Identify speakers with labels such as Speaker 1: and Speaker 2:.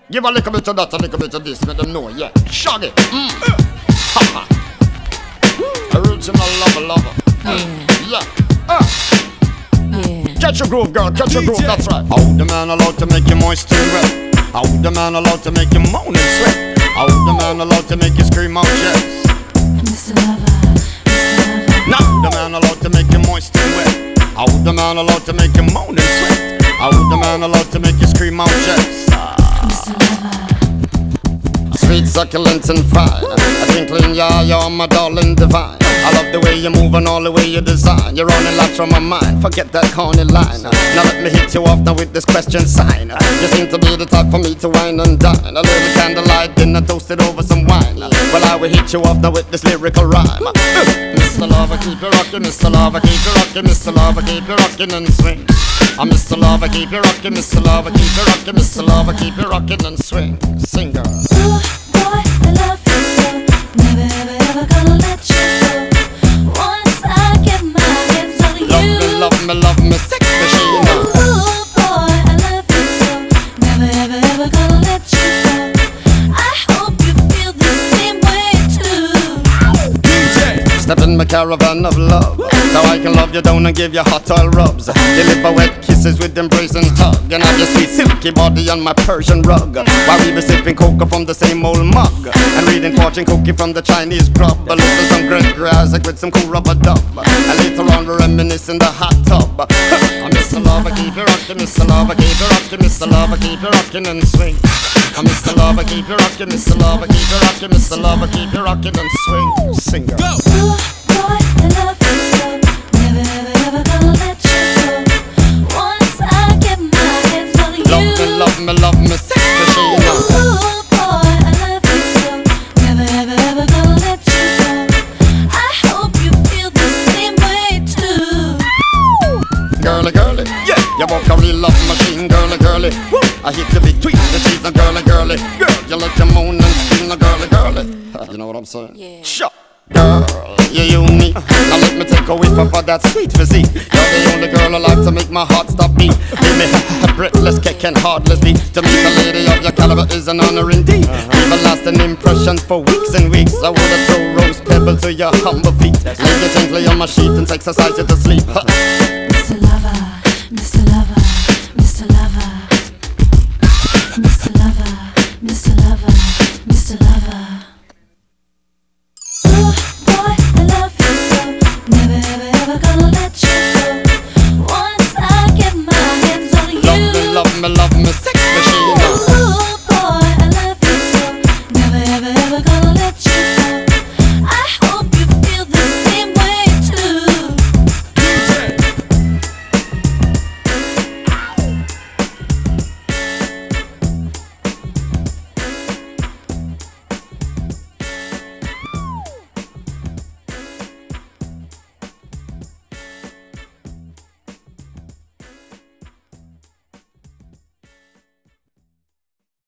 Speaker 1: Give a little bit of that, a little bit of this, let them know, yeah. Shaggy. Ha ha. Original lover. Yeah. Catch your groove, girl, catch your groove, that's right. How the man allowed to make you moist and wet? How the man allowed to make you moan and sweat? How the man allowed to make you scream out, yes?
Speaker 2: Mr. Lover, Mr. Lover.
Speaker 1: Now the man allowed to make you moist and wet? How the man allowed to make you moan and sweat? How the man allowed to make you scream out, yes?
Speaker 2: Mr. Lover.
Speaker 1: Sweet, succulent and fine, a twinkling, yeah, you're my darling divine. I love the way you move and all the way you design. You're running laps from my mind, forget that corny line. Now let me hit you off now with this question sign. You seem to be the type for me to wine and dine. A little candlelight dinner toasted over some wine. Well, I will hit you off now with this lyrical rhyme. Mr. Lover, keep you rockin', Mr. Lover, keep you rockin', Mr. Lover, keep you rockin' and swing. I'm Mr. Lover, keep you rockin', Mr. Lover, keep you rockin', Mr. Lover, keep you rockin' and swing. Sing, girl.
Speaker 2: Oh boy, I love you so. Never ever ever gonna let you go. Once I get my hands on you.
Speaker 1: Love me, sex machine.
Speaker 2: Oh boy, I love you so. Never ever ever gonna let you go. I hope you feel the same way too.
Speaker 1: DJ, step in my caravan of love, so I can love you down and give you hot oil rubs. Deliver wet kisses with embrace and hug, and have your sweet silky body on my Persian rug. While we be sipping cocoa from the same old mug, and reading fortune cookie from the Chinese grub. Listen some great Isaac with some cool rubber dub, and later on we reminisce in the hot tub. I'm Mr. Lover, keep you rockin', Mr. Lover, keep you rockin', Mr. Lover, keep you rockin' and swing. I'm Mr. Lover, keep you rockin', Mr. Lover, keep you rockin', Mr. Lover, keep you rockin' and swing. Sing, girl.
Speaker 2: Oh boy, I love you so. Never ever ever gonna let you go. Once I get my hands on you.
Speaker 1: Love me, sex machine.
Speaker 2: Oh boy, I love you so. Never ever ever gonna let you go. I hope you feel the same way too.
Speaker 1: Girly, yeah, you walk a real love machine, girly. Woo. I hit you between the teeth, and girly. Girl, you let your moan and scream, girly. You know what I'm saying?
Speaker 2: Yeah.
Speaker 1: Sure. Girl, you're unique. Now let me take a whiff for that sweet physique. You're the only girl I like to make my heart stop beat. Give me a breathless kick and heartless beat. To meet a lady of your caliber is an honor indeed. Leave a lasting impression for weeks and weeks. I wanna throw rose pebble to your humble feet. Lay you gently on my sheet and exercise you to sleep.